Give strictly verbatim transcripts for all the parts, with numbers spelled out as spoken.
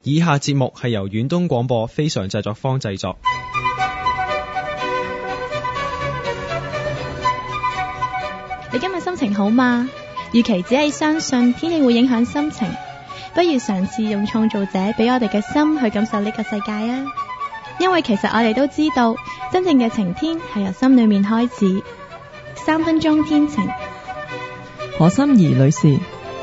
以下節目係由遠東廣播非常製作坊製作。 你今日心情好嗎？與其只係相信天氣會影響心情，不如嘗試用創造者俾我哋嘅心去感受呢個世界啊！因為其實我哋都知道，真正嘅晴天係由心裏面開始。三分鐘天晴， 何心怡女士。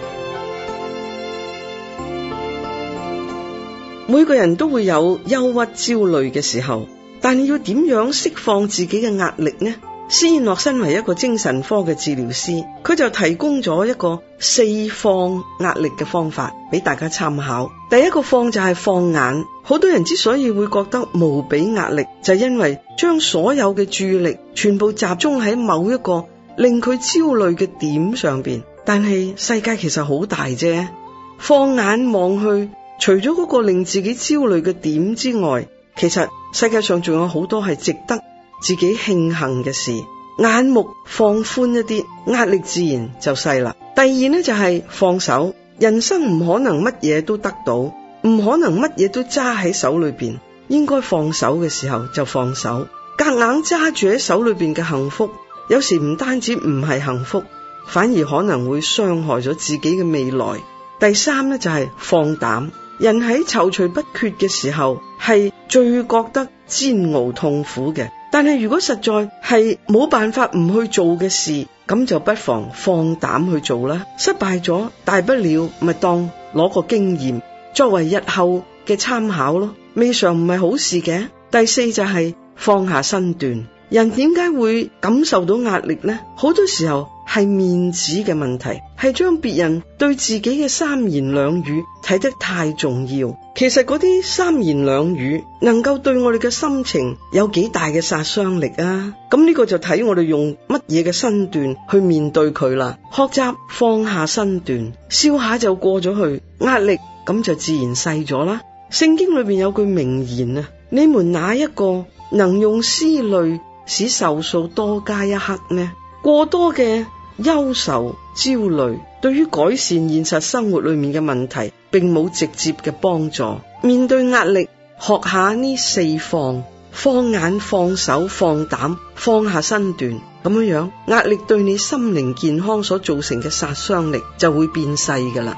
每個人都會有憂鬱焦慮嘅時候，但係要點樣釋放自己嘅壓力呢？施燕諾身為一個精神科嘅治療師，佢就提供咗一個四放壓力嘅方法俾大家參考。第一個放就係放眼。好多人之所以會覺得無比壓力，就係因為將所有嘅注意力全部集中喺某一個令佢焦慮嘅點上邊。但係世界其實好大啫，放眼望去，除咗嗰個令自己焦慮嘅點之外，其實世界上仲有好多係值得自己慶幸嘅事。眼目放寬一啲，壓力自然就細啦。第二呢，就係放手。人生唔可能乜嘢都得到，唔可能乜嘢都揸喺手裏邊，應該放手嘅時候就放手。夾硬揸住喺手裏邊嘅幸福，有時唔單止唔係幸福，反而可能會傷害咗自己嘅未來。第三呢，就係放膽。人喺躊躇不決嘅時候，係最覺得煎熬痛苦嘅。但係如果實在係冇辦法唔去做嘅事，咁就不妨放膽去做啦。失敗咗，大不了咪當攞個經驗作為日後嘅參考咯，未嘗唔係好事嘅。第四就係放下身段。人點解會感受到壓力呢？好多時候係面子嘅問題，係將別人對自己嘅三言兩語睇得太重要。其實嗰啲三言兩語能夠對我哋嘅心情有幾大嘅殺傷力啊！咁呢個就睇我哋用乜嘢嘅身段去面對佢啦。學習放下身段，笑下就過咗去，壓力咁就自然細咗啦。聖經裏邊有句名言啊，你們哪一個能用思慮使壽數多加一刻呢？過多嘅憂愁焦慮對於改善現實生活裏面嘅問題並冇直接嘅幫助。面對壓力，學下呢四放：放眼、放手、放膽、放下身段。咁樣樣，壓力對你心靈健康所造成嘅殺傷力就會變細噶啦。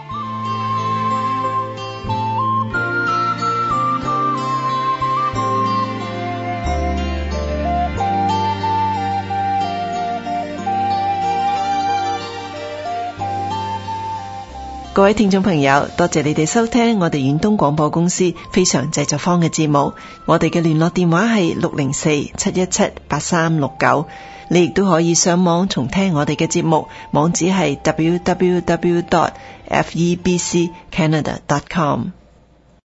各位聽眾朋友，多謝你哋收聽我哋遠東廣播公司非常製作坊嘅節目。我哋嘅聯絡電話係六零四七一七八三六九。你亦都可以上網重聽我哋嘅節目，網址係 double-u double-u double-u dot f e b c canada dot com。